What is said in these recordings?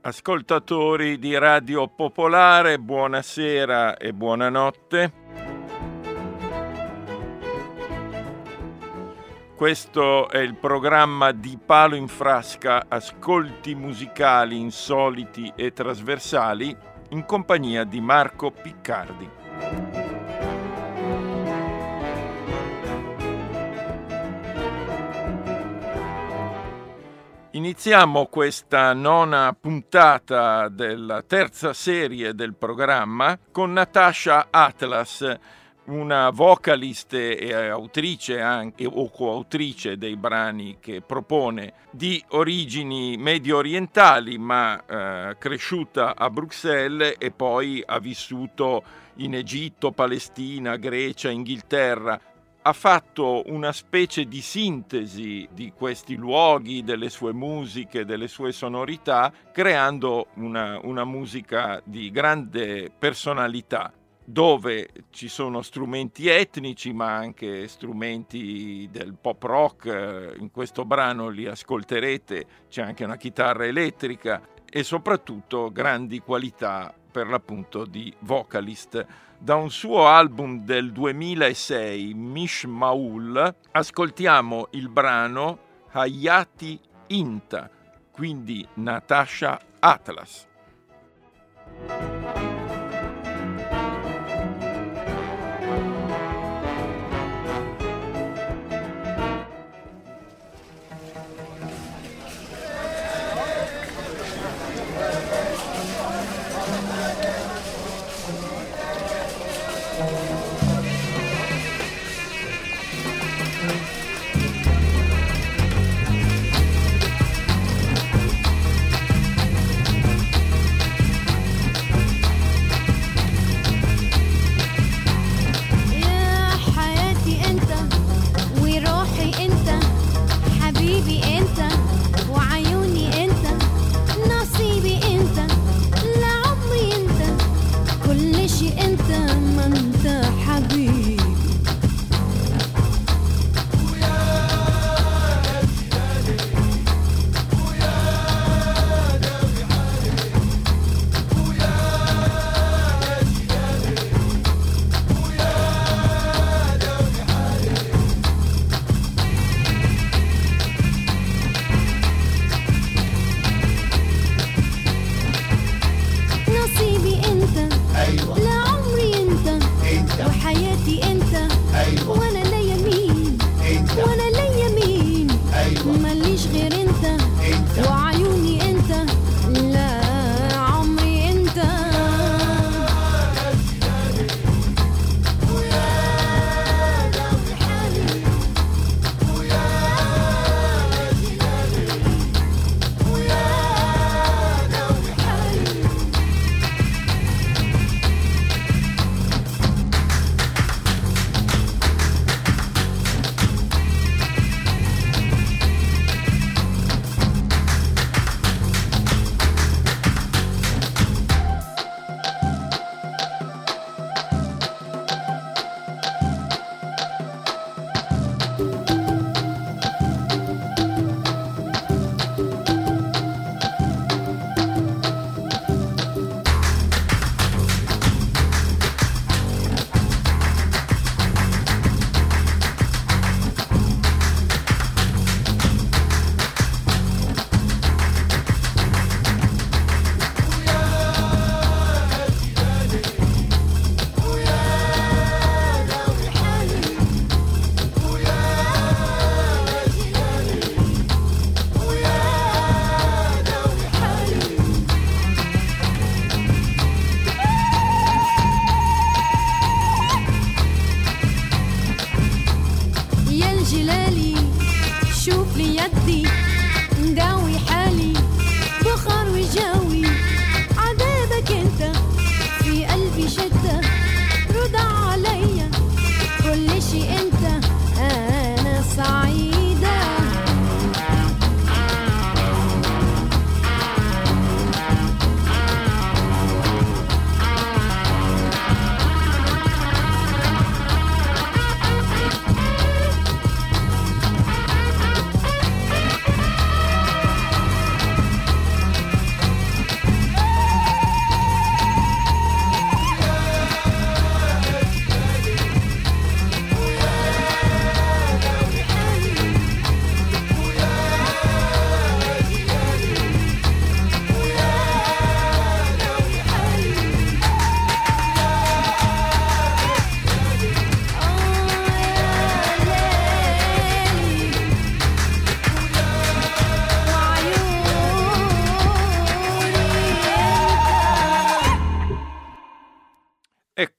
Ascoltatori di Radio Popolare, buonasera e buonanotte. Questo è il programma di Palo in Frasca, ascolti musicali insoliti e trasversali, in compagnia di Marco Piccardi. Iniziamo questa nona puntata della terza serie del programma con Natasha Atlas, una vocalist e autrice anche o coautrice dei brani che propone, di origini medio orientali ma cresciuta a Bruxelles e poi ha vissuto in Egitto, Palestina, Grecia, Inghilterra. Ha fatto una specie di sintesi di questi luoghi, delle sue musiche, delle sue sonorità, creando una musica di grande personalità, dove ci sono strumenti etnici ma anche strumenti del pop rock. In questo brano li ascolterete, c'è anche una chitarra elettrica e soprattutto grandi qualità per l'appunto di vocalist. Da un suo album del 2006, Mishmaul, ascoltiamo il brano Hayati Inta, quindi Natasha Atlas.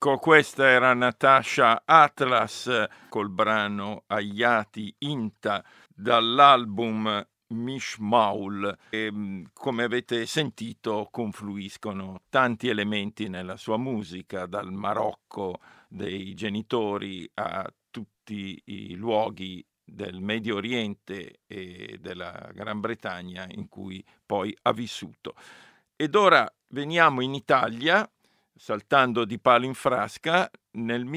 Ecco, questa era Natasha Atlas col brano Hayati Inta dall'album Mishmaul e, come avete sentito, confluiscono tanti elementi nella sua musica, dal Marocco dei genitori a tutti i luoghi del Medio Oriente e della Gran Bretagna in cui poi ha vissuto. Ed ora veniamo in Italia, saltando di palo in frasca. Nel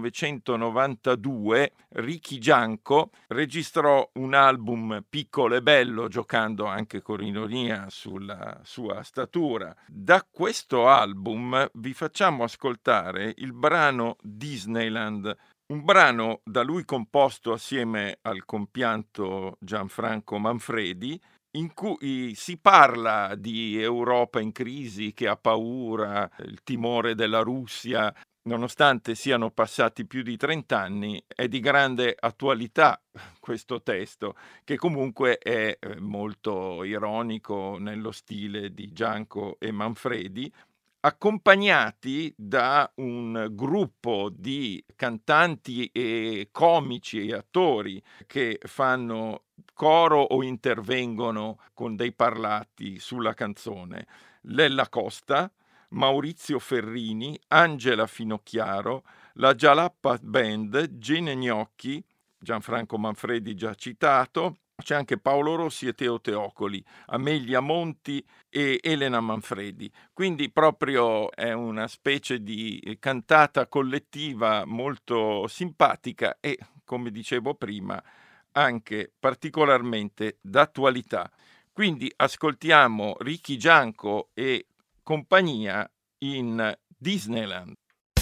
1992 Ricky Gianco registrò un album piccolo e bello, giocando anche con ironia sulla sua statura. Da questo album vi facciamo ascoltare il brano Disneyland, un brano da lui composto assieme al compianto Gianfranco Manfredi, in cui si parla di Europa in crisi che ha paura, il timore della Russia. Nonostante siano passati più di 30 anni, è di grande attualità questo testo, che comunque è molto ironico nello stile di Gianco e Manfredi, accompagnati da un gruppo di cantanti e comici e attori che fanno coro o intervengono con dei parlati sulla canzone. Lella Costa, Maurizio Ferrini, Angela Finocchiaro, la Jalappa Band, Gene Gnocchi, Gianfranco Manfredi già citato, c'è anche Paolo Rossi e Teo Teocoli, Amelia Monti e Elena Manfredi. Quindi proprio è una specie di cantata collettiva molto simpatica e, come dicevo prima, anche particolarmente d'attualità. Quindi ascoltiamo Ricky Gianco e compagnia in Disneyland.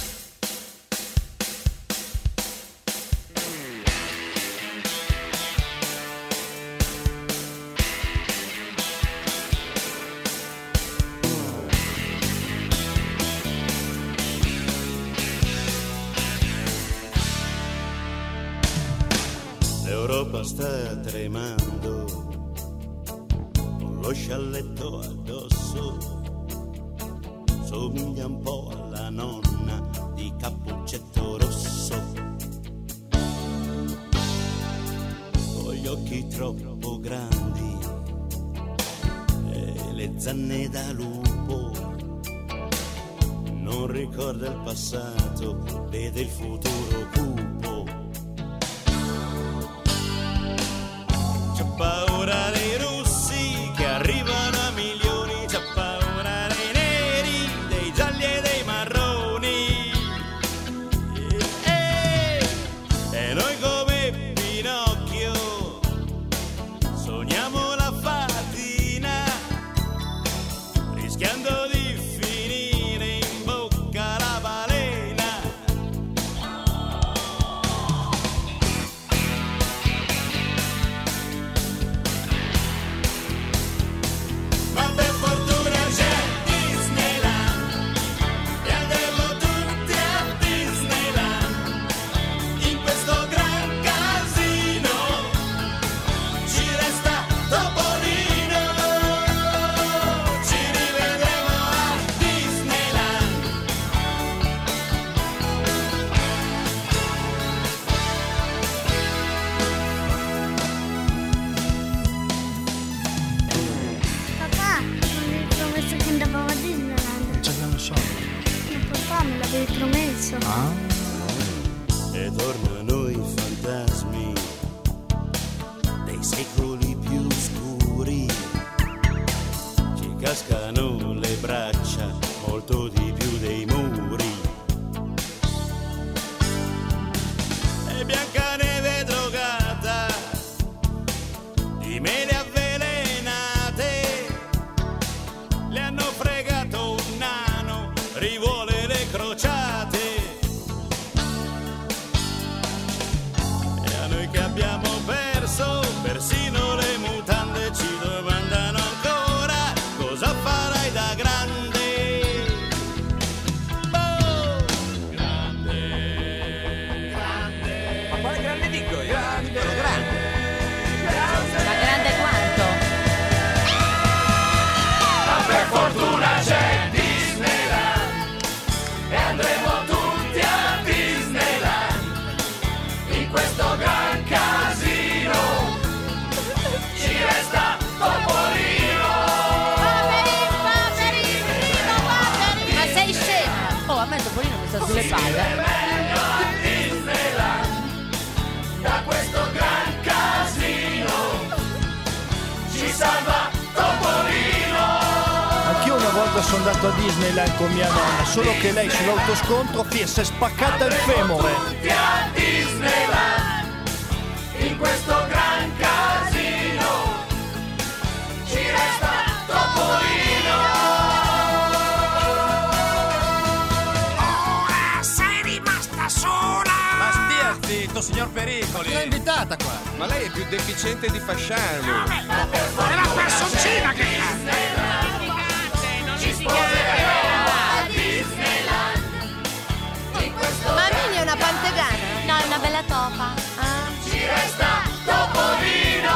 L'Europa sta tremando con lo scialletto addosso, somiglia un po' alla nonna di Cappuccetto Rosso, con gli occhi troppo grandi e le zanne da lupo, non ricorda il passato, vede il futuro cupo. C'ha paura dei russi che arrivano a milioni, c'ha paura dei neri, dei gialli e dei marroni. E noi come Pinocchio sogniamo la fatina, rischiando di finire in bocca alla balena. Ma per fortuna c'è Disneyland e andremo tutti a Disneyland. In questo gran casino ci resta Topolino. Ci rivedremo a Disneyland. Papà, mi avevi promesso che andavamo a Disneyland. Ce ne so. Ma papà me l'avevi promesso. E tornano i fantasmi dei secoli più scuri, ci cascano le braccia molto di più dei muri. E Biancaneve drogata di mele avvelenate, le hanno fregato un nano, rivuole le crociate. E a noi che abbiamo perso persino le mutande ci domandano ancora cosa farai da grande. Anch'io una volta sono andato a Disneyland con mia nonna, solo che lei sull'autoscontro si è spaccata il femore. Tutti a Disneyland, in questo gran casino, ci resta Topolino. Ora sei rimasta sola! Ma stia zitto, signor Pericoli! L'ho invitata qua. Ma lei è più deficiente di Fasciano! È la personcina che canta! Ma Mini è una pantegana? No, è una bella topa. Ci resta Topolino,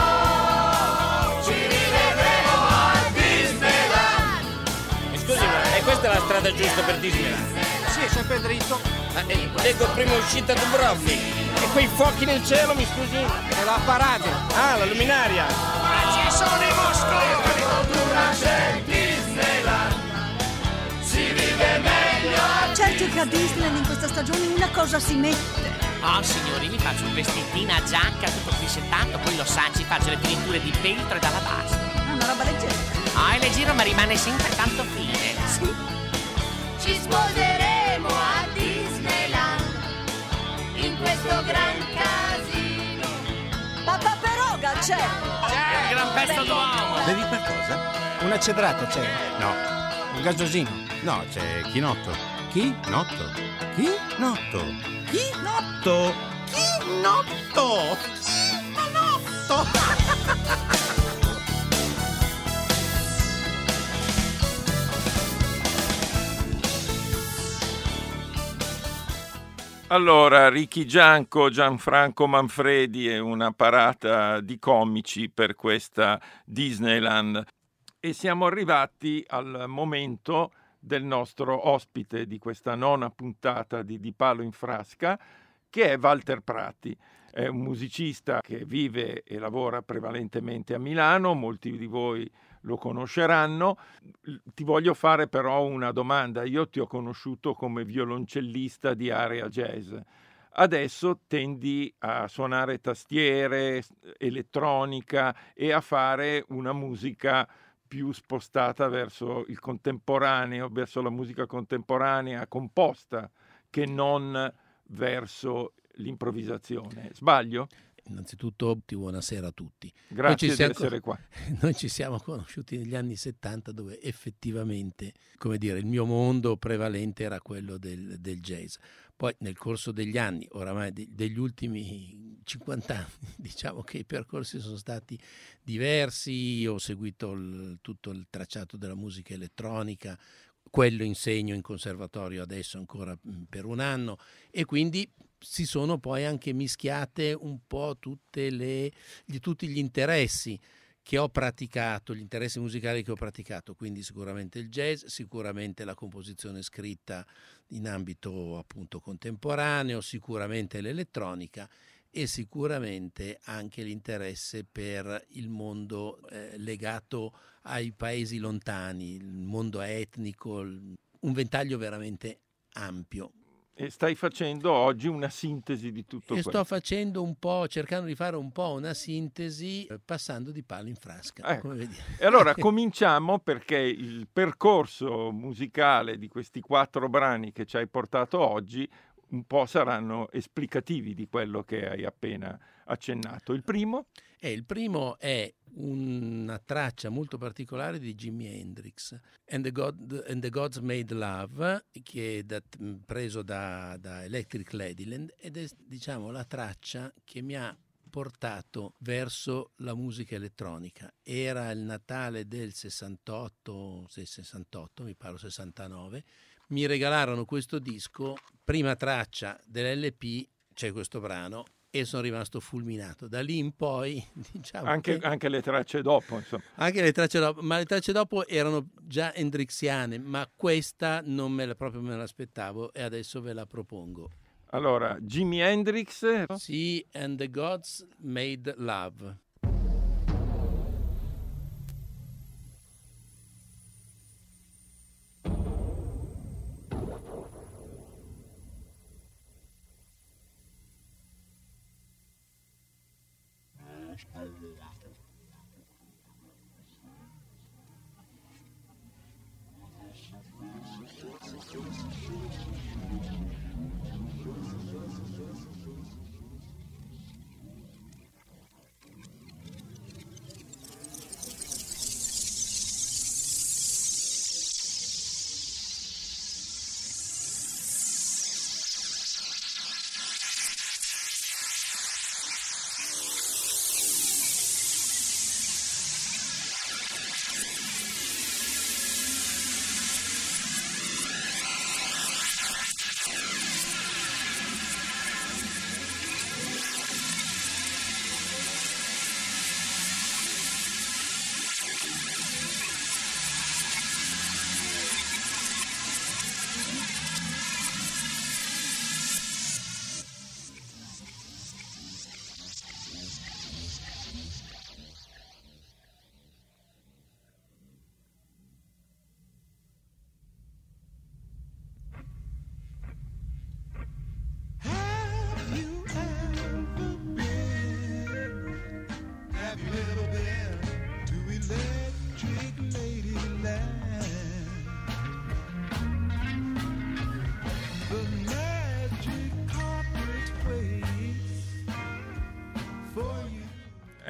ci rivedremo a Disneyland. Scusi, ma è questa la strada giusta per Disneyland? Sì, è sempre dritto. Leggo prima uscita Dubrovnik. E quei fuochi nel cielo, mi scusi? È la parade. Ah, la luminaria. Ma ci sono i mosconi! Cultura c'è Disneyland, si vive meglio a Certo che a Disneyland in questa stagione una cosa si mette. Oh signori, mi faccio un vestitino a giacca tutto fissettato, poi lo sa, ci faccio le finiture di peltro e d'alabastro. Una roba leggera. Ah, e le giro ma rimane sempre tanto fine. Sì. Ci sposeremo a Disneyland, in questo gran casino. Papà Peroga c'è. Il gran pezzo d'uomo. Bevi qualcosa? Una cedrata c'è. No. Un gasosino. No, c'è Chinotto. Chi? Notto. Chi? Notto. Chi? Notto. Chinotto. Chinotto. Allora, Ricky Gianco, Gianfranco Manfredi e una parata di comici per questa Disneyland. E siamo arrivati al momento del nostro ospite di questa nona puntata di Palo in Frasca, che è Walter Prati. È un musicista che vive e lavora prevalentemente a Milano, molti di voi lo conosceranno. Ti voglio fare però una domanda. Io ti ho conosciuto come violoncellista di area jazz. Adesso tendi a suonare tastiere, elettronica e a fare una musica più spostata verso il contemporaneo, verso la musica contemporanea composta, che non verso l'improvvisazione. Sbaglio? Innanzitutto buonasera a tutti. Grazie di essere qua. Noi ci siamo conosciuti negli anni 70, dove effettivamente, come dire, il mio mondo prevalente era quello del jazz. Poi nel corso degli anni, oramai degli ultimi 50 anni, diciamo che i percorsi sono stati diversi. Ho seguito tutto il tracciato della musica elettronica, quello insegno in conservatorio adesso ancora per un anno, e quindi si sono poi anche mischiate un po' tutti gli interessi che ho praticato, gli interessi musicali che ho praticato, quindi sicuramente il jazz, sicuramente la composizione scritta in ambito appunto contemporaneo, sicuramente l'elettronica e sicuramente anche l'interesse per il mondo legato ai paesi lontani, il mondo etnico, un ventaglio veramente ampio. E stai facendo oggi una sintesi di tutto questo. Sto facendo un po', cercando di fare un po' una sintesi, passando di palo in frasca. Come vedi. E allora cominciamo, perché il percorso musicale di questi 4 brani che ci hai portato oggi un po' saranno esplicativi di quello che hai appena accennato. Il primo è una traccia molto particolare di Jimi Hendrix, and the Gods Made Love, che è preso da Electric Ladyland, ed è, diciamo, la traccia che mi ha portato verso la musica elettronica. Era il Natale del 68, mi pare 69, mi regalarono questo disco, prima traccia dell'LP, c'è questo brano, e sono rimasto fulminato. Da lì in poi, diciamo, anche le tracce dopo, insomma. Anche le tracce dopo, ma le tracce dopo erano già hendrixiane, ma questa non me l'aspettavo e adesso ve la propongo. Allora, Jimi Hendrix. Sì, and the Gods Made Love.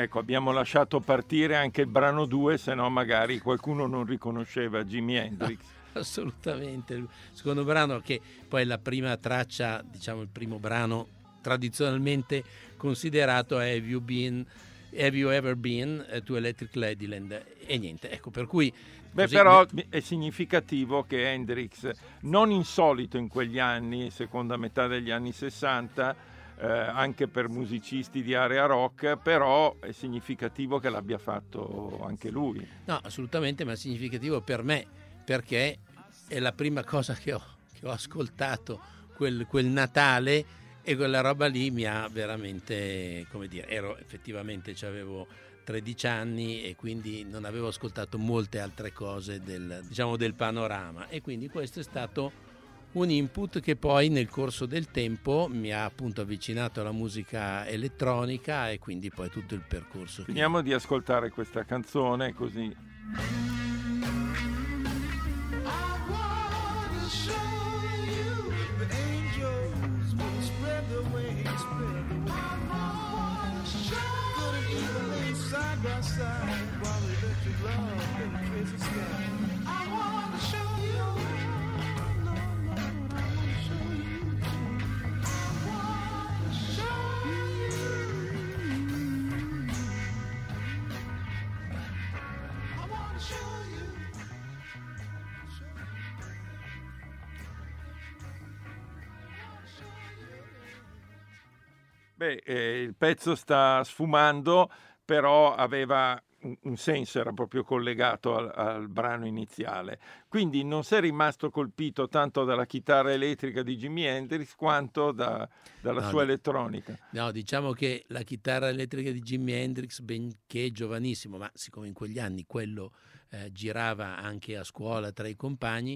Ecco, abbiamo lasciato partire anche il brano 2, se no magari qualcuno non riconosceva Jimi Hendrix. Assolutamente, il secondo brano, che poi è la prima traccia, diciamo il primo brano tradizionalmente considerato è Have You Ever Been to Electric Ladyland, e niente, ecco, per cui così... Però è significativo che Hendrix, non insolito in quegli anni, seconda metà degli anni 60, anche per musicisti di area rock, però è significativo che l'abbia fatto anche lui. No, assolutamente, ma è significativo per me, perché è la prima cosa che ho ascoltato quel Natale, e quella roba lì mi ha veramente, come dire, effettivamente avevo 13 anni e quindi non avevo ascoltato molte altre cose del panorama, e quindi questo è stato un input che poi nel corso del tempo mi ha appunto avvicinato alla musica elettronica, e quindi poi tutto il percorso. Finiamo di ascoltare questa canzone così. Il pezzo sta sfumando, però aveva un senso, era proprio collegato al brano iniziale. Quindi non sei rimasto colpito tanto dalla chitarra elettrica di Jimi Hendrix quanto dalla sua elettronica. No, diciamo che la chitarra elettrica di Jimi Hendrix, benché giovanissimo, ma siccome in quegli anni quello girava anche a scuola tra i compagni,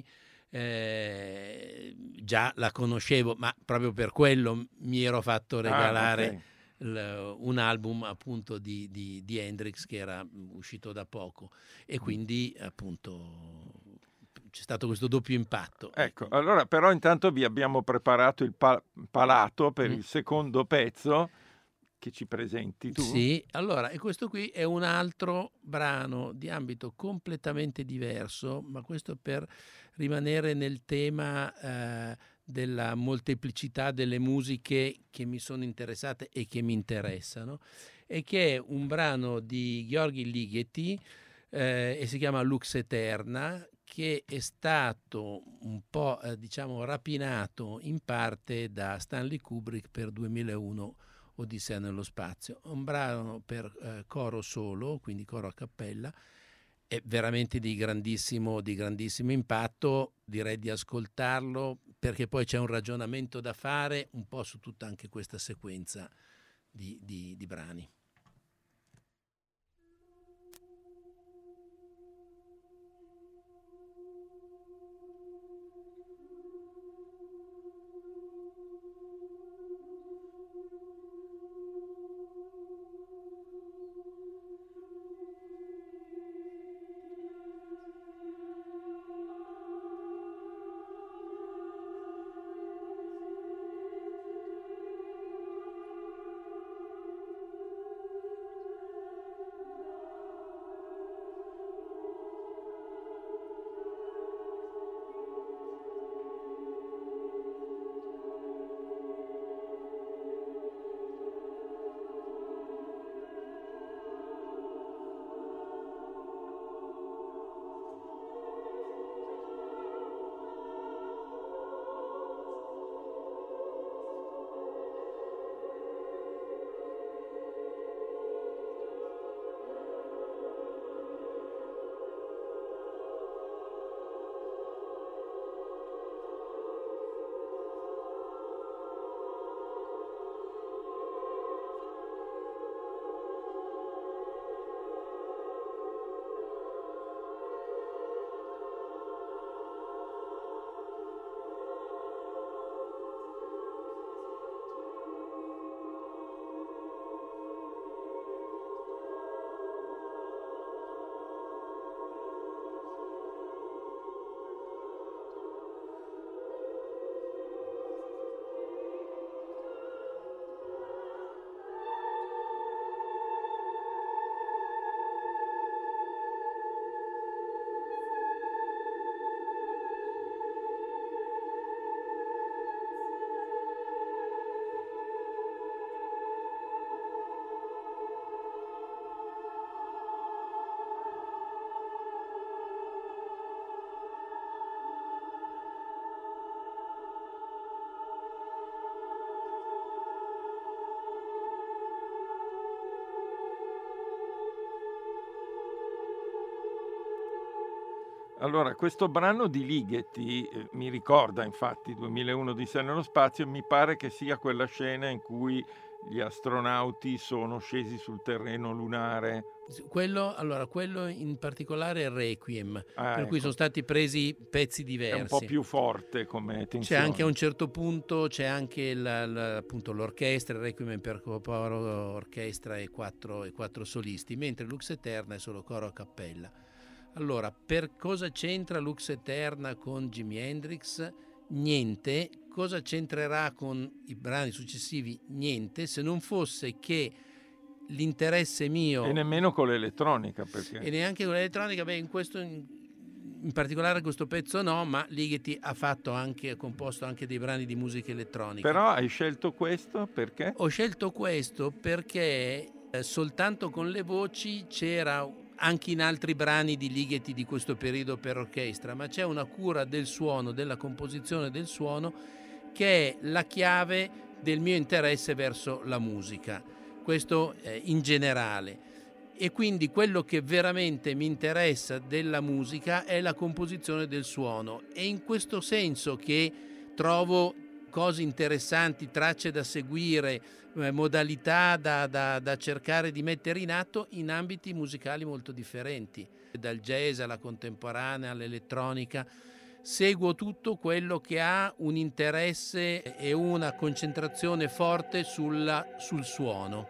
già la conoscevo, ma proprio per quello mi ero fatto regalare un album appunto di Hendrix che era uscito da poco, e quindi appunto c'è stato questo doppio impatto. Ecco, allora però intanto vi abbiamo preparato il palato per il secondo pezzo che ci presenti tu. Sì, allora, e questo qui è un altro brano di ambito completamente diverso, ma questo per rimanere nel tema della molteplicità delle musiche che mi sono interessate e che mi interessano, e che è un brano di Gheorghi Ligeti e si chiama Lux Eterna, che è stato un po' rapinato in parte da Stanley Kubrick per 2001 Odissea nello spazio. Un brano per coro solo, quindi coro a cappella, è veramente di grandissimo impatto. Direi di ascoltarlo, perché poi c'è un ragionamento da fare un po' su tutta anche questa sequenza di brani. Allora, questo brano di Ligeti mi ricorda infatti 2001 Odissea nello spazio, e mi pare che sia quella scena in cui gli astronauti sono scesi sul terreno lunare. Quello in particolare è Requiem, per ecco. cui sono stati presi pezzi diversi. È un po' più forte come tensione. C'è anche a un certo punto, c'è anche appunto l'orchestra, il Requiem per coro, orchestra e quattro solisti, mentre Lux Eterna è solo coro a cappella. Allora, per cosa c'entra Lux Eterna con Jimi Hendrix? Niente. Cosa c'entrerà con i brani successivi? Niente, se non fosse che l'interesse mio... E nemmeno con l'elettronica, perché... E neanche con l'elettronica, in particolare questo pezzo no, ma Ligeti ha composto anche dei brani di musica elettronica. Però hai scelto questo perché? Ho scelto questo perché soltanto con le voci c'era... anche in altri brani di Ligeti di questo periodo per orchestra, ma c'è una cura del suono, della composizione del suono, che è la chiave del mio interesse verso la musica, questo in generale. E quindi quello che veramente mi interessa della musica è la composizione del suono, e in questo senso che trovo cose interessanti, tracce da seguire, modalità da cercare di mettere in atto in ambiti musicali molto differenti, dal jazz alla contemporanea all'elettronica. Seguo tutto quello che ha un interesse e una concentrazione forte sul suono.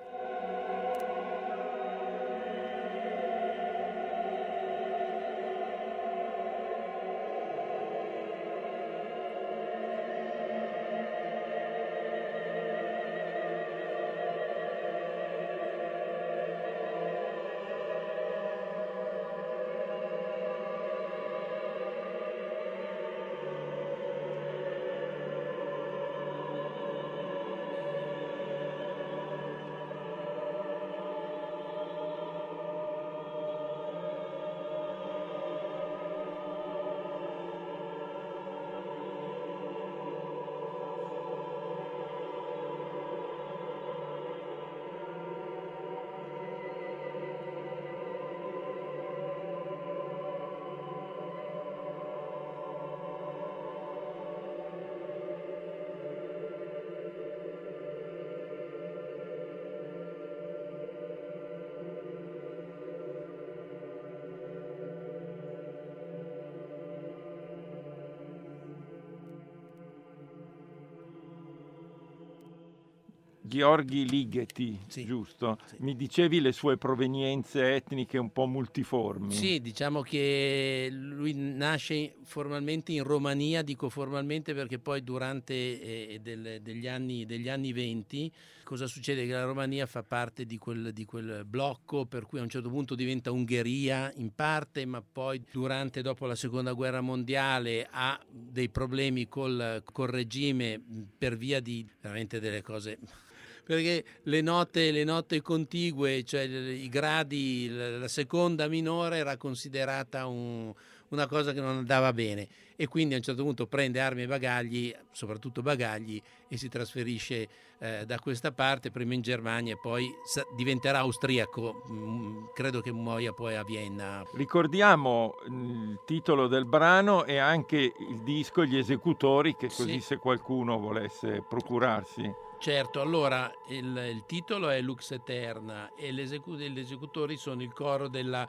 Gheorghi Ligeti, sì, giusto? Sì. Mi dicevi le sue provenienze etniche un po' multiformi. Sì, diciamo che lui nasce formalmente in Romania, dico formalmente perché poi durante degli anni 20 cosa succede? Che la Romania fa parte di quel blocco, per cui a un certo punto diventa Ungheria in parte, ma poi dopo la seconda guerra mondiale ha dei problemi col regime per via di veramente delle cose... Perché le note contigue, cioè i gradi, la seconda minore era considerata una cosa che non andava bene, e quindi a un certo punto prende armi e bagagli, soprattutto bagagli, e si trasferisce da questa parte, prima in Germania e poi diventerà austriaco, credo che muoia poi a Vienna. Ricordiamo il titolo del brano e anche il disco, gli esecutori, che così se qualcuno volesse procurarsi. Certo, allora il titolo è Lux Eterna e gli esecutori sono il coro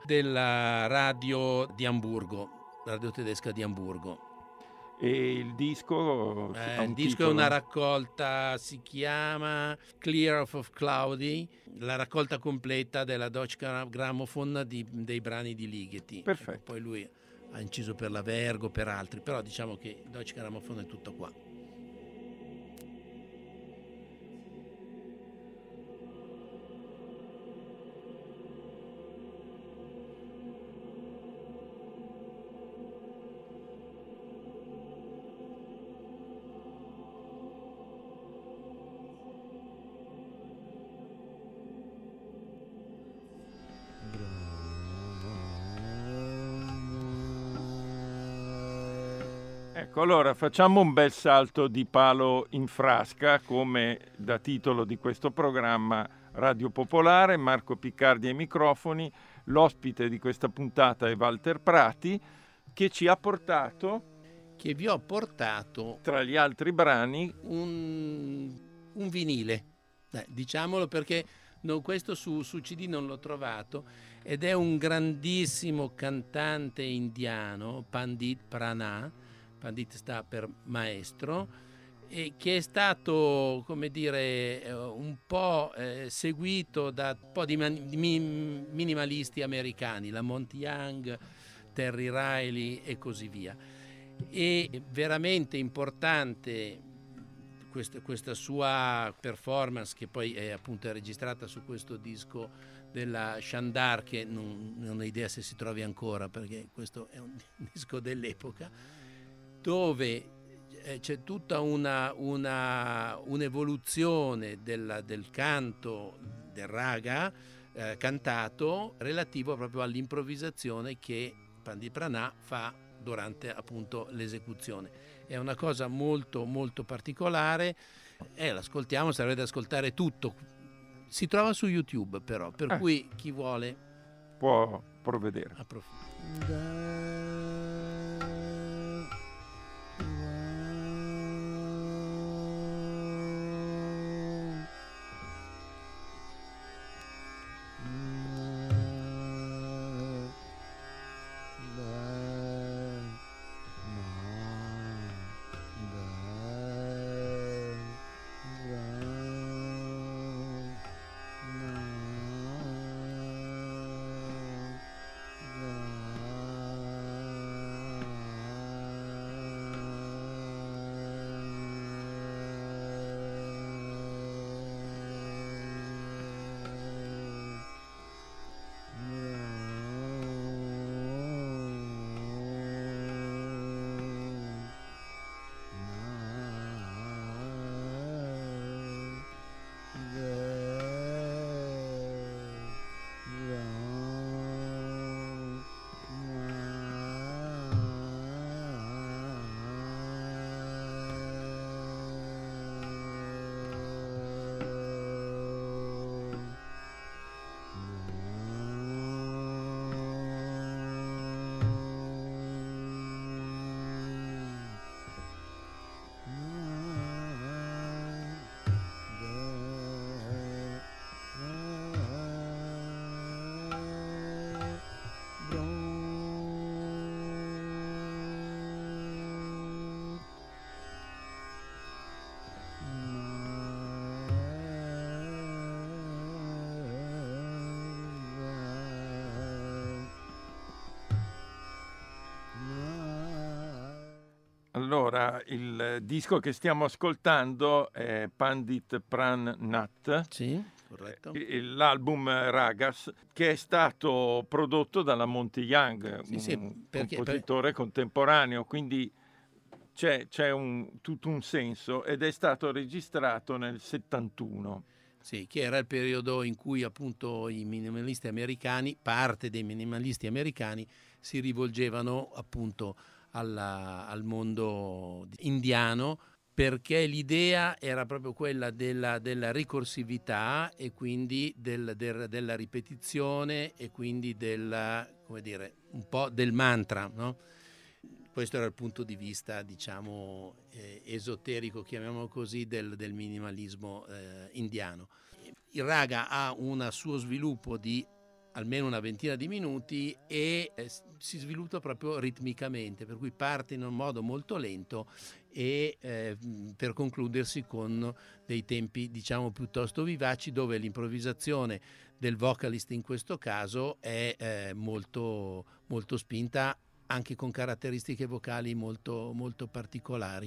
della radio di Amburgo, radio tedesca di Amburgo. E il disco? Il disco è una raccolta, si chiama Clear of Cloudy, la raccolta completa della Deutsche Grammophon dei brani di Ligeti. Perfetto. Poi lui ha inciso per la Vergo, per altri, però diciamo che Deutsche Grammophon è tutto qua. Ecco, allora facciamo un bel salto di palo in frasca, come da titolo di questo programma Radio Popolare. Marco Piccardi ai microfoni, l'ospite di questa puntata è Walter Prati. che ci ha portato, che vi ho portato tra gli altri brani, un vinile, diciamolo, perché questo su CD non l'ho trovato, ed è un grandissimo cantante indiano, Pandit Pranah. Pandit sta per maestro, e che è stato, come dire, un po' seguito da un po' di minimalisti americani, la Monty Young, Terry Riley e così via. E veramente importante questa sua performance, che poi è appunto registrata su questo disco della Shandar, che non ho idea se si trovi ancora, perché questo è un disco dell'epoca, dove c'è tutta un'evoluzione del canto, del raga cantato, relativo proprio all'improvvisazione che Pandit Pranah fa durante appunto l'esecuzione. È una cosa molto molto particolare, l'ascoltiamo, sarebbe da ascoltare tutto. Si trova su YouTube però, per cui chi vuole può provvedere. Allora, il disco che stiamo ascoltando è Pandit Pranah. Sì, corretto. L'album Ragas, che è stato prodotto dalla Monty Young, un compositore contemporaneo, quindi c'è tutto un senso, ed è stato registrato nel 71. Sì, che era il periodo in cui appunto i minimalisti americani, parte dei minimalisti americani, si rivolgevano appunto al mondo indiano, perché l'idea era proprio quella della ricorsività e quindi della ripetizione e quindi come dire, un po' del mantra, no? Questo era il punto di vista, diciamo, esoterico, chiamiamolo così, del minimalismo indiano. Il raga ha un suo sviluppo di almeno una ventina di minuti e si sviluppa proprio ritmicamente, per cui parte in un modo molto lento e per concludersi con dei tempi, diciamo, piuttosto vivaci, dove l'improvvisazione del vocalist in questo caso è molto, molto spinta, anche con caratteristiche vocali molto, molto particolari.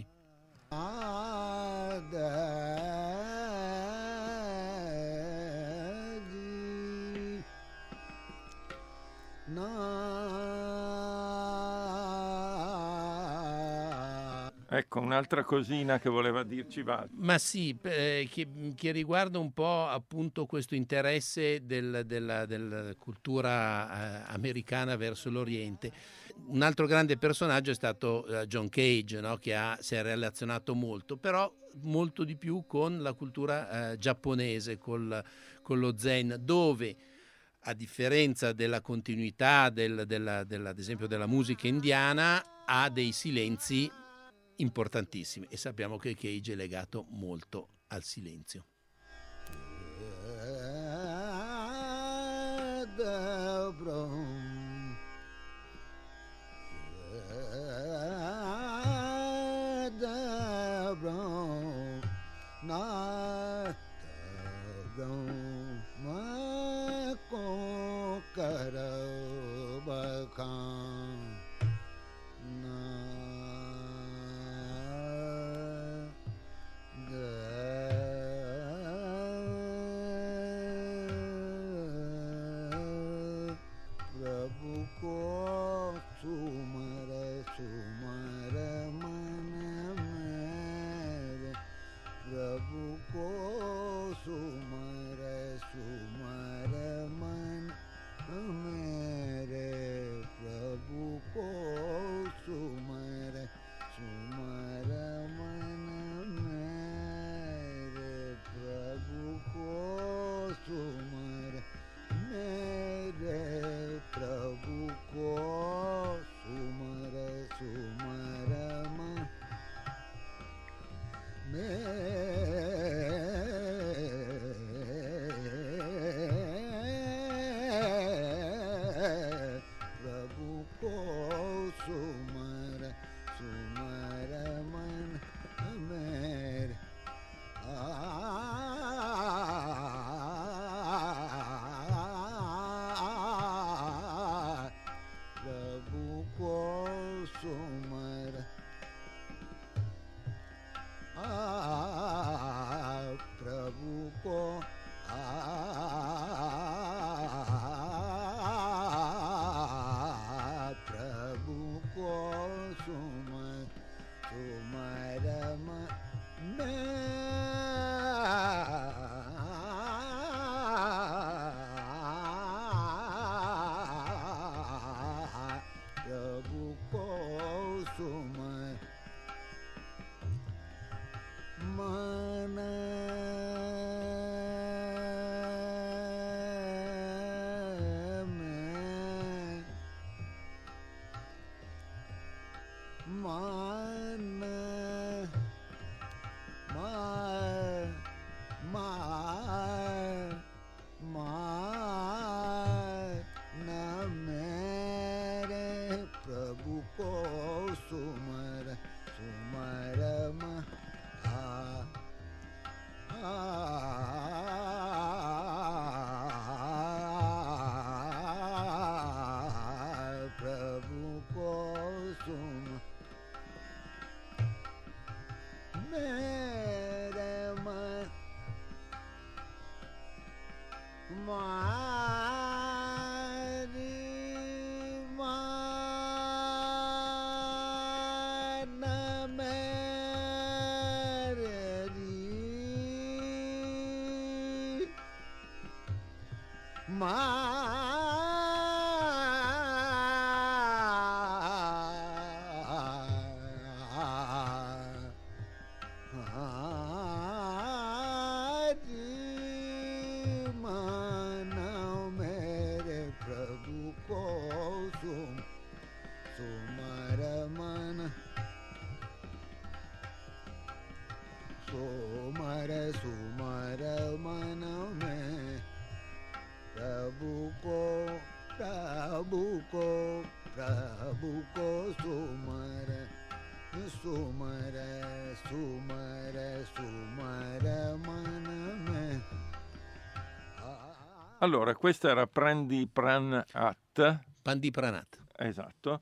Ecco, un'altra cosina che voleva dirci Val. Ma sì, che riguarda un po' appunto questo interesse della cultura americana verso l'Oriente. Un altro grande personaggio è stato John Cage, no? Che si è relazionato molto, però molto di più con la cultura giapponese, con lo Zen, dove a differenza della continuità ad esempio della musica indiana, ha dei silenzi importantissimi e sappiamo che Cage è legato molto al silenzio. Allora, questa era Pandipranat. Pandipranat. Esatto.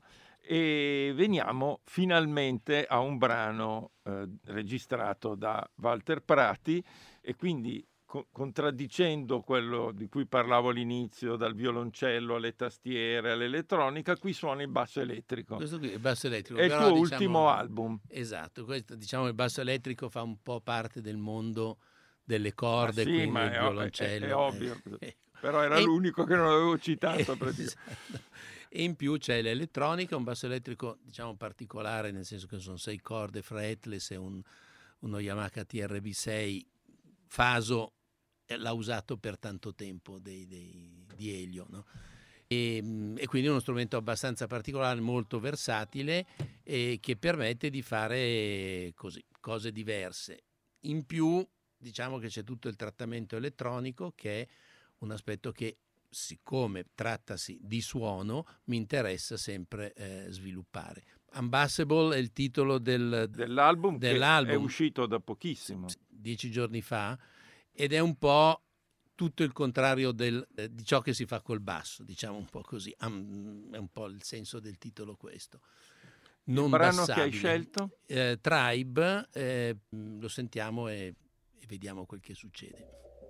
E veniamo finalmente a un brano registrato da Walter Prati e quindi contraddicendo quello di cui parlavo all'inizio, dal violoncello alle tastiere all'elettronica, qui suona il basso elettrico. Questo qui è il basso elettrico. È il tuo ultimo album. Esatto, questo, diciamo, il basso elettrico fa un po' parte del mondo delle corde, sì, quindi ma il violoncello. È ovvio, però era l'unico che non avevo citato. Esatto. E in più c'è l'elettronica, un basso elettrico diciamo particolare, nel senso che sono 6 corde fretless e uno Yamaha TRB6 Faso l'ha usato per tanto tempo dei di Elio, no? E quindi è uno strumento abbastanza particolare, molto versatile, e che permette di fare così cose diverse. In più diciamo che c'è tutto il trattamento elettronico, che è un aspetto che, siccome trattasi di suono, mi interessa sempre sviluppare. Unbusable è il titolo dell'album che è uscito da pochissimo, 10 giorni fa, ed è un po' tutto il contrario di ciò che si fa col basso, diciamo un po' così. È un po' il senso del titolo questo. Non il brano bassabile. Che hai scelto? Tribe, lo sentiamo e vediamo quel che succede.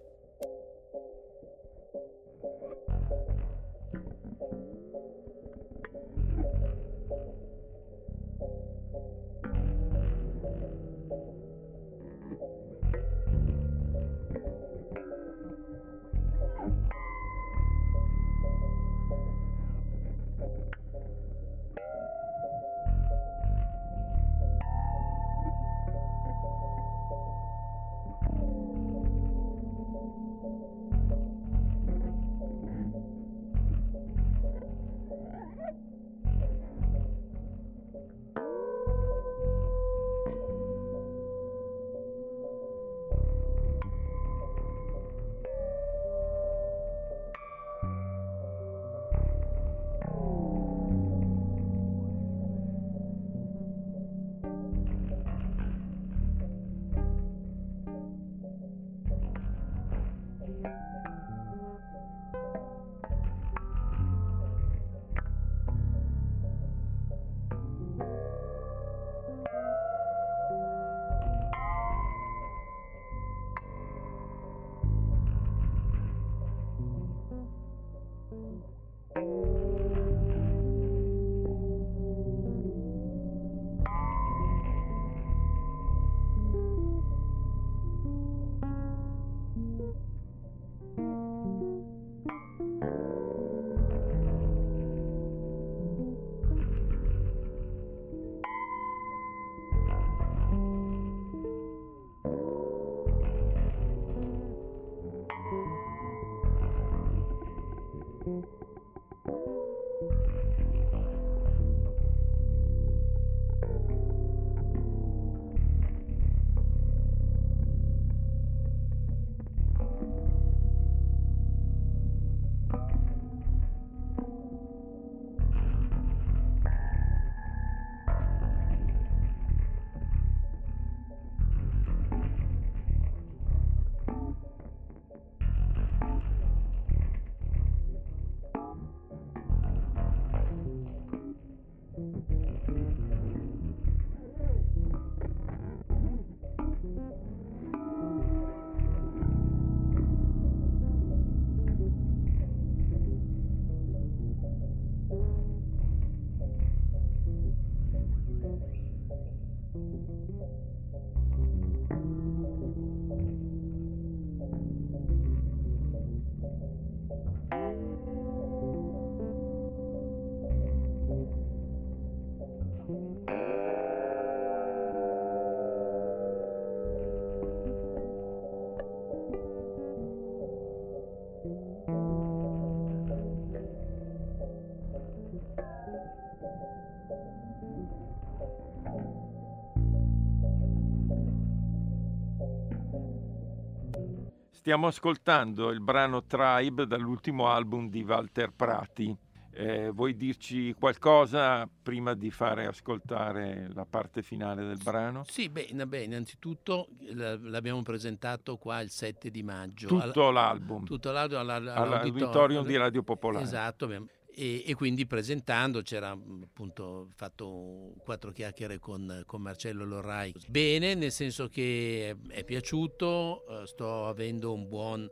Stiamo ascoltando il brano Tribe dall'ultimo album di Walter Prati. Vuoi dirci qualcosa prima di fare ascoltare la parte finale del brano? Sì, innanzitutto l'abbiamo presentato qua il 7 di maggio. Tutto l'album all'Auditorium di Radio Popolare. Esatto, e quindi presentando c'era appunto fatto 4 chiacchiere con Marcello Lorrai. Bene, nel senso che è piaciuto, sto avendo un buon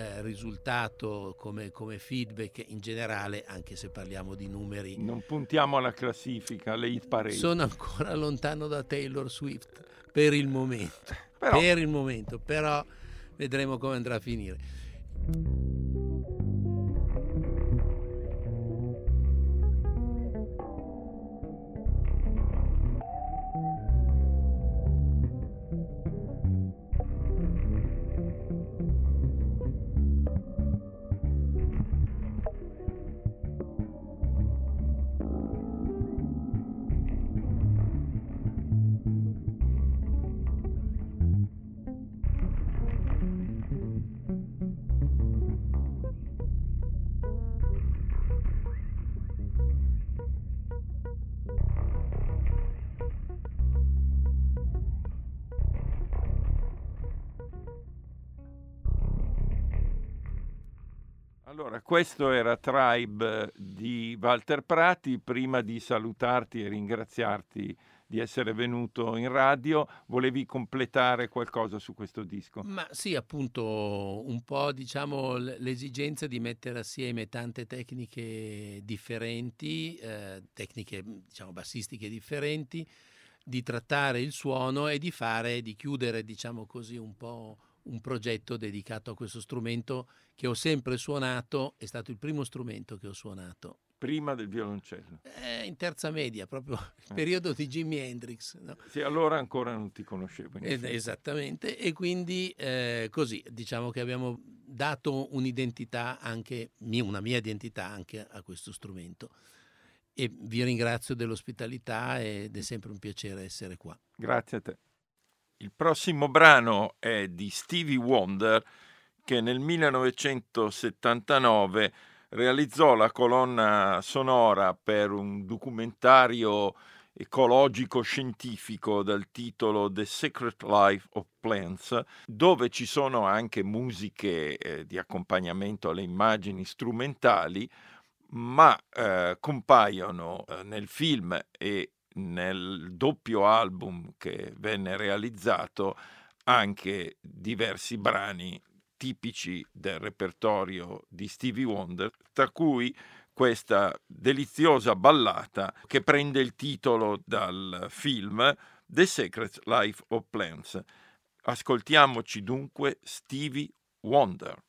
risultato come feedback in generale, anche se parliamo di numeri. Non puntiamo alla classifica, alle hit parade. Sono ancora lontano da Taylor Swift per il momento, però vedremo come andrà a finire. Allora, questo era Tribe di Walter Prati. Prima di salutarti e ringraziarti di essere venuto in radio, volevi completare qualcosa su questo disco? Ma sì, appunto, un po' diciamo l'esigenza di mettere assieme tante tecniche differenti, tecniche diciamo bassistiche differenti, di trattare il suono e di chiudere diciamo così un po' un progetto dedicato a questo strumento che ho sempre suonato, è stato il primo strumento che ho suonato. Prima del violoncello? In terza media, proprio il periodo di Jimi Hendrix. No? Sì, allora ancora non ti conoscevo. Esattamente, e quindi così, diciamo che abbiamo dato un'identità anche, una mia identità anche a questo strumento. E vi ringrazio dell'ospitalità ed è sempre un piacere essere qua. Grazie a te. Il prossimo brano è di Stevie Wonder, che nel 1979 realizzò la colonna sonora per un documentario ecologico-scientifico dal titolo The Secret Life of Plants, dove ci sono anche musiche di accompagnamento alle immagini strumentali, ma compaiono nel film e nel doppio album che venne realizzato anche diversi brani tipici del repertorio di Stevie Wonder, tra cui questa deliziosa ballata che prende il titolo dal film The Secret Life of Plants. Ascoltiamoci dunque Stevie Wonder.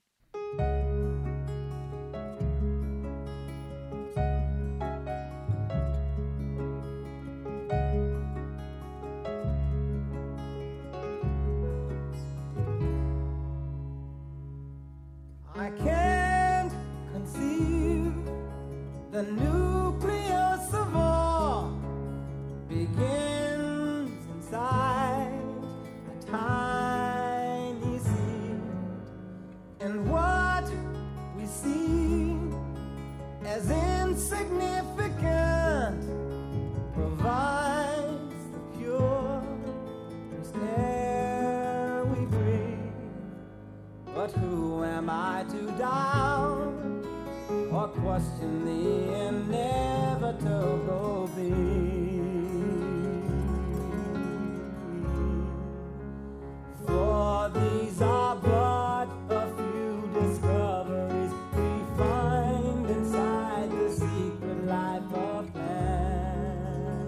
I can't conceive the nucleus of all begins inside a tiny seed, and what we see as insignificant provides the pure air we breathe. But who am I to doubt or question the inevitable for these are but a few discoveries we find inside the secret life of man.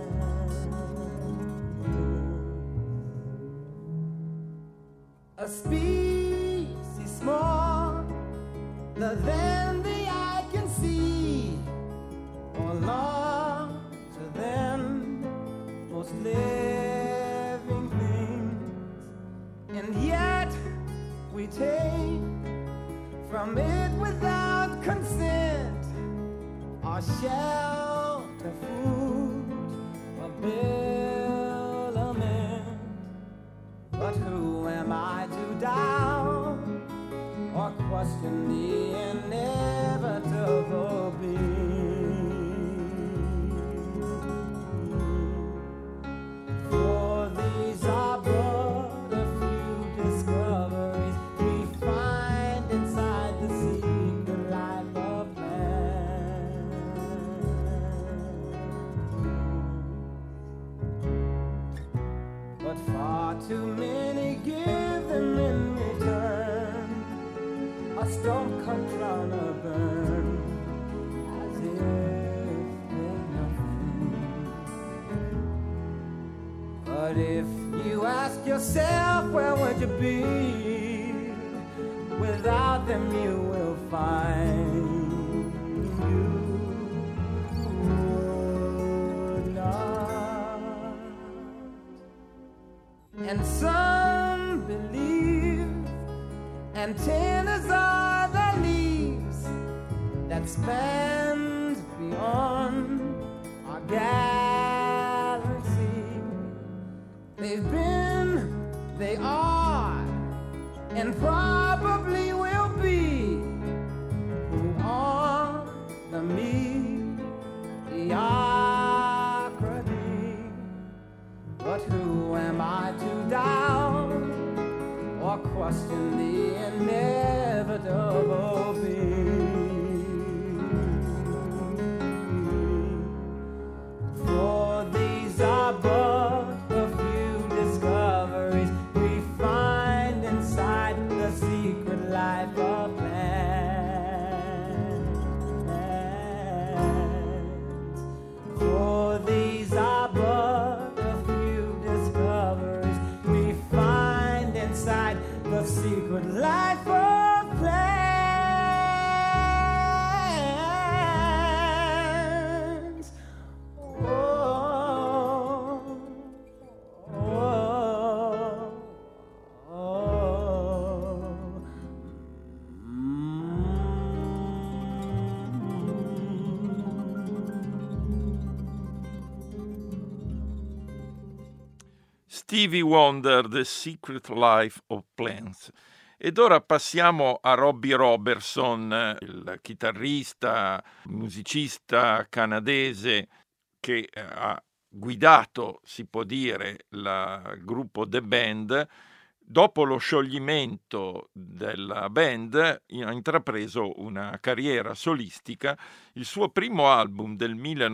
A species smaller than the eye can see, or larger than most living things, and yet we take from it without consent our shelter, food, or billament. But who am I to doubt or question the inevitable for these are but a few discoveries we find inside the secret life of man. But far too many give them in return a stone-cut crown of burn, as if they're nothing. But if you ask yourself, where would you be? Without them you will find you would not. And some believe antennas are the leaves that span beyond our galaxy. They've been, they are, and probably will be who are the mediocrity. But who am I to doubt or question the inevitable being? Stevie Wonder, The Secret Life of Plants. Ed ora passiamo a Robbie Robertson, il chitarrista, musicista canadese che ha guidato, si può dire, il gruppo The Band. Dopo lo scioglimento della band ha intrapreso una carriera solistica. Il suo primo album del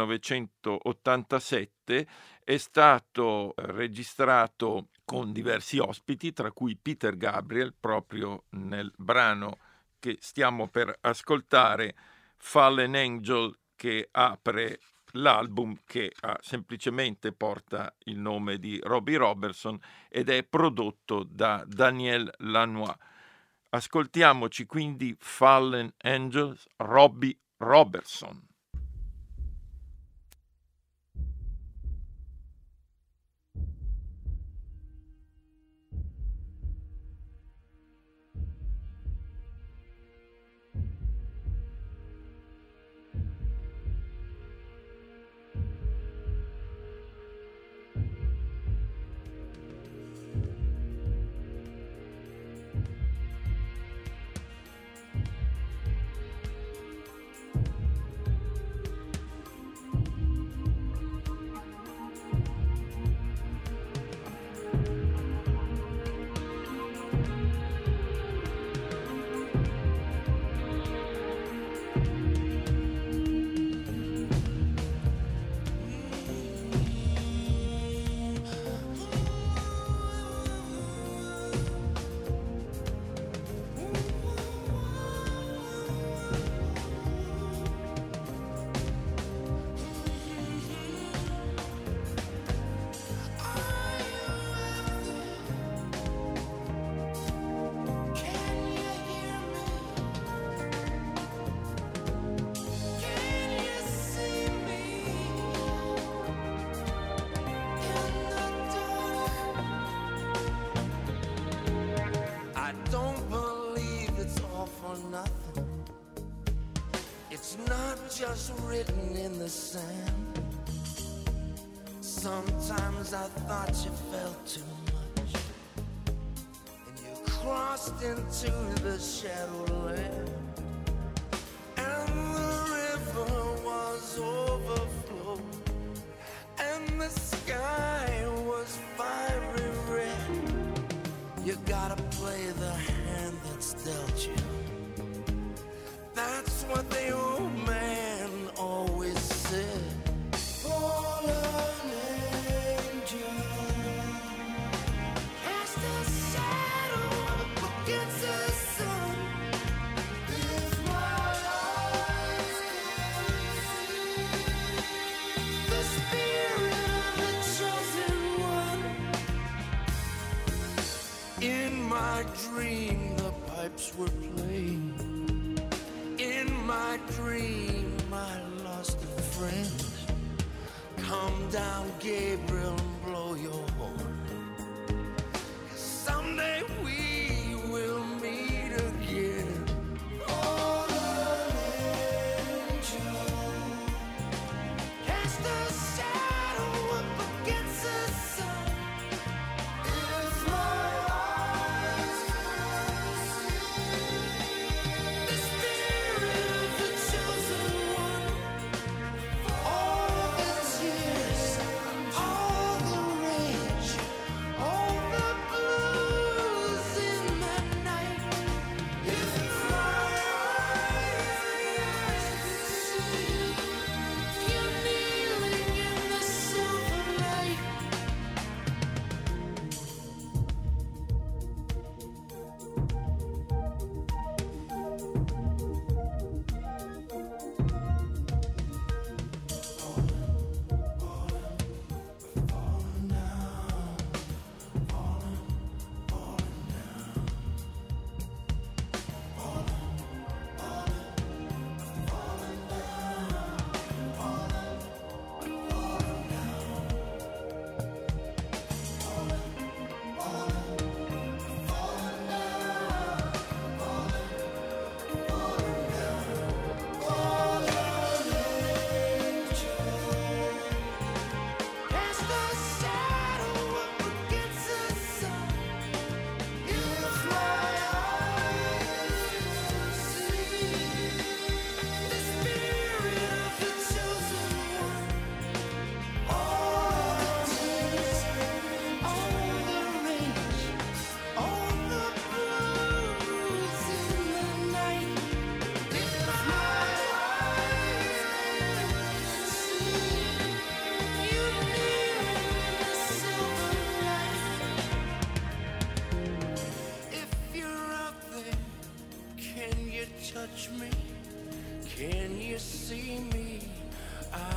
1987 è stato registrato con diversi ospiti, tra cui Peter Gabriel, proprio nel brano che stiamo per ascoltare, Fallen Angel, che apre l'album, che semplicemente porta il nome di Robbie Robertson ed è prodotto da Daniel Lanois. Ascoltiamoci quindi Fallen Angels, Robbie Robertson. Just written in the sand. Sometimes I thought you felt too much, and you crossed into the shadowland, and the river was overflowed, and the sky was fiery red. You gotta play the hand that's dealt you. That's what the old man always said. Fallen angel, cast a shadow up against the sun. If my eyes could see the spirit of the chosen one. In my dream, the pipes were playing. In my dream, I lost a friend. Come down, Gabriel, and blow your horn. 'Cause someday we will meet again. Fallen angel, cast a shadow up against the sun. If my eyes could see the spirit of the chosen one, all the tears, all the rage, all the blues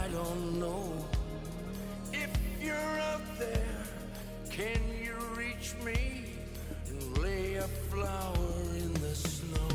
don't know. If you're out there, can you reach me and lay a flower in the snow?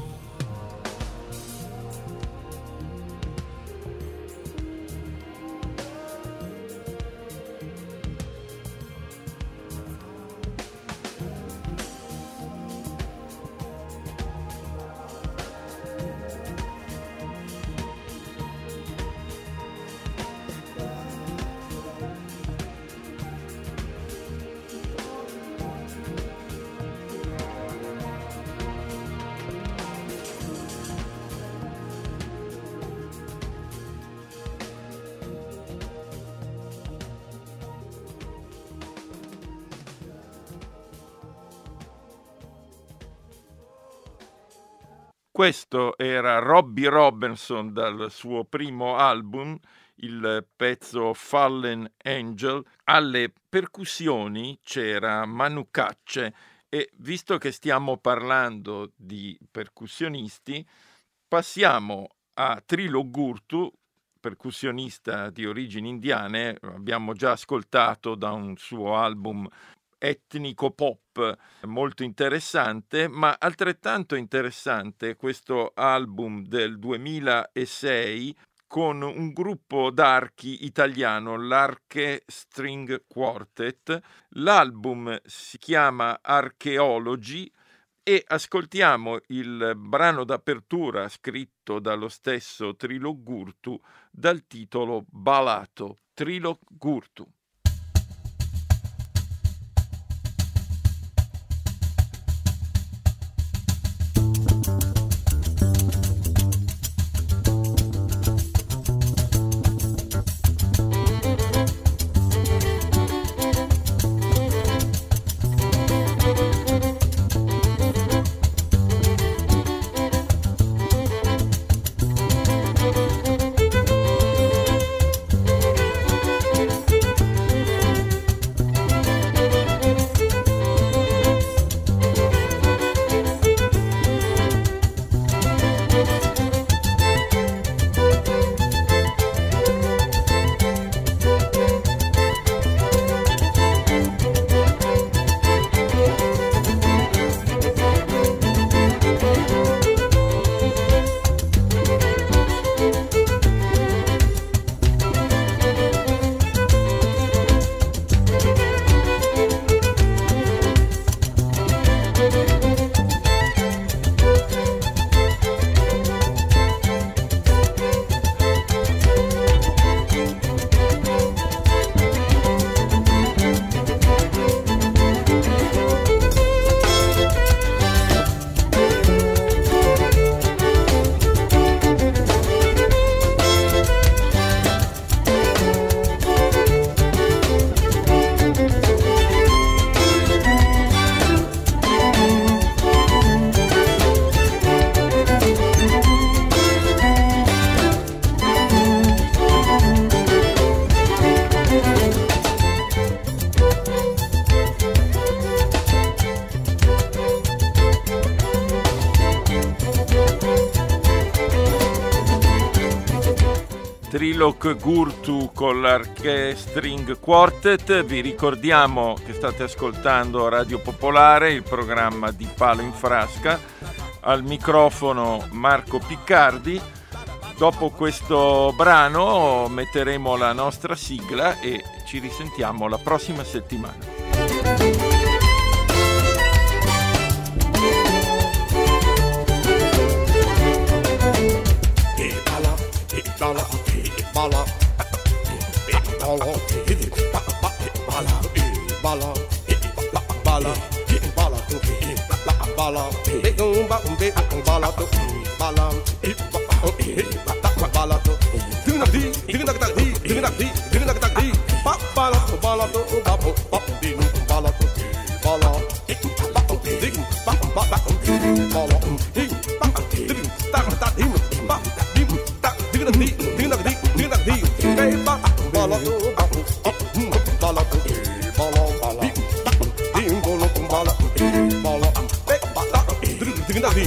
Questo era Robbie Robertson dal suo primo album, il pezzo Fallen Angel. Alle percussioni c'era Manu Katché e visto che stiamo parlando di percussionisti, passiamo a Trilok Gurtu, percussionista di origini indiane. Abbiamo già ascoltato da un suo album etnico pop molto interessante, ma altrettanto interessante questo album del 2006 con un gruppo d'archi italiano, l'Arche String Quartet. L'album si chiama Archeology e ascoltiamo il brano d'apertura scritto dallo stesso Trilok Gurtu dal titolo Balato. Trilok Gurtu. Trilok Gurtu con l'Arche String Quartet. Vi ricordiamo che state ascoltando Radio Popolare, il programma di Palo in Frasca. Al microfono Marco Piccardi. Dopo questo brano metteremo la nostra sigla e ci risentiamo la prossima settimana.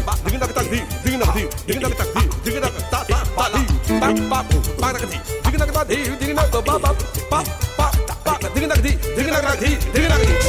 Bala, ba di, ding na ba ba ba ba ba, ding na di, ding na di, ding na di.